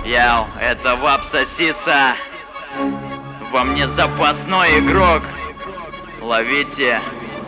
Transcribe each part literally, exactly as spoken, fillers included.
Яу, это Вап Сосиса. Во мне запасной игрок. Ловите.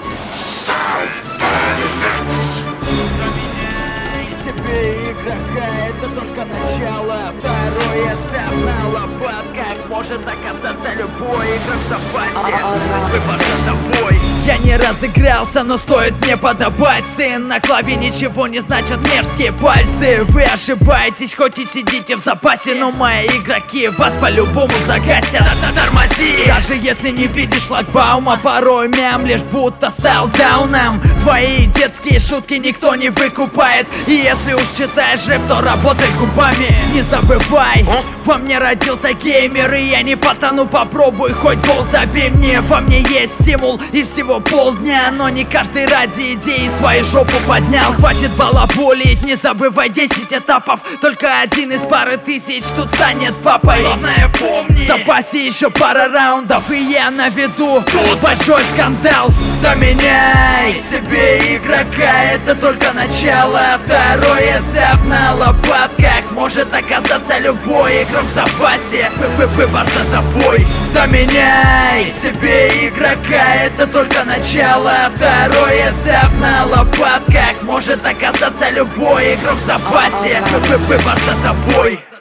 Себе игрока, это только начало. Второй этап на лопатках. Может оказаться любой игрок в запасе. Выбор за тобой. Я не разыгрался, но стоит мне подобать. Сын, на клаве ничего не значат мерзкие пальцы. Вы ошибаетесь, хоть и сидите в запасе, но мои игроки вас по-любому загасят. Тормози! Даже если не видишь шлагбаума, порой мямлишь, будто стал дауном. Твои детские шутки никто не выкупает. И если уж читаешь рэп, то работай губами. Не забывай, во мне родился геймер, и я не потону, попробуй хоть гол забей мне. Во мне есть стимул и всего полдня, но не каждый ради идеи свою жопу поднял. Хватит балаболить, не забывай десять этапов. Только один из пары тысяч тут станет папой. Главное помни, В запасе еще пара раундов, и я на виду. Тут большой скандал. Заменяй себе игрока, это только начало. Второй этап на лопатках. Может оказаться любой игрок в запасе. Вы- Выбор за тобой. Заменяй себе игрока, это только начало. Второй этап на лопатках. Может оказаться любой игрок в запасе. Вы- Выбор за тобой.